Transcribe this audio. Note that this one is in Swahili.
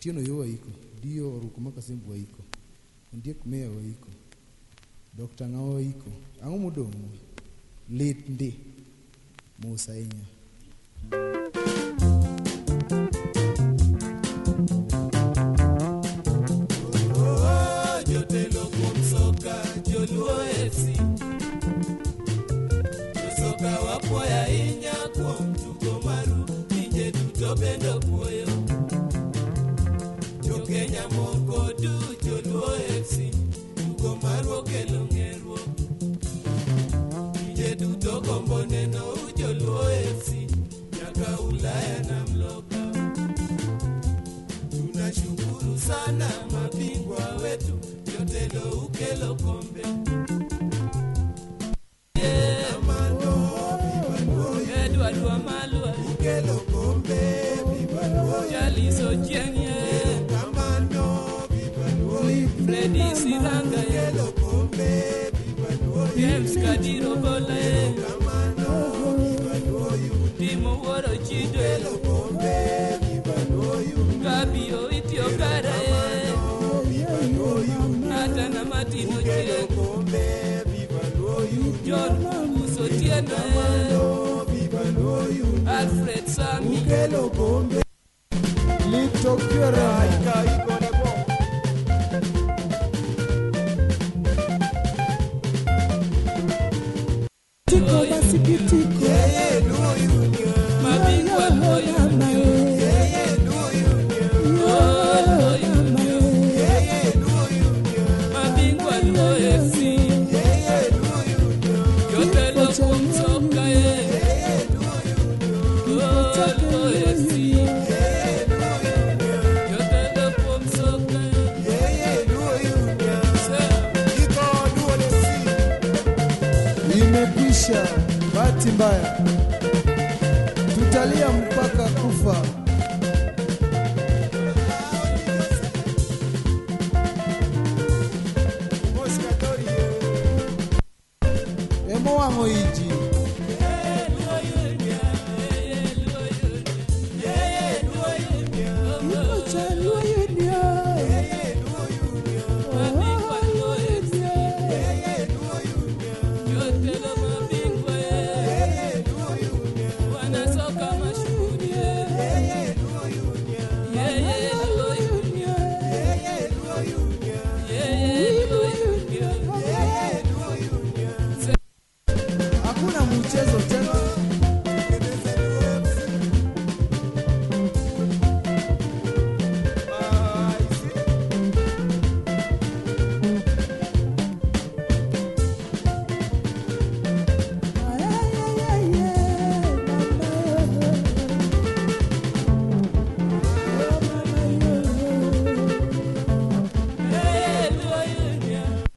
Otieno yo waiko, Dio orukumaka sembu waiko, Ondiek meya waiko, Dr. Ng'ao waiko, ang'o modong' lit ndi Musa inya. Jotelo kuom soka Joluo FC, soka wapuoyo ahinya kuom tugo maru, pinje duto bende puoyo. Jo-Kenya moko du Joluo FC, tugo maru okelo ng'eruok. Pinje duto gombo neno Joluo FC, nyaka Ulaya na Mloka. Tunashukuru sana mabingwa wetu, jotelo ukelo kombe. Edward Wamalwa ukelo kombe, Jaliso Jengye Freddy Siranga ukelo kombe, James Kadiro Bola Timo Woro Chido ukelo kombe, Gabio Itiokara Natana Martino ukelo kombe, John Muso Tieno Alfred Sami ukelo kombe, Lito Kiora Tiko basikitiko mabingwa mabingwa FC, jotelo kuom soka jotelo kuom soka imekwisha, bahati mbaya, tutalia mpaka kufa. Emo wango iji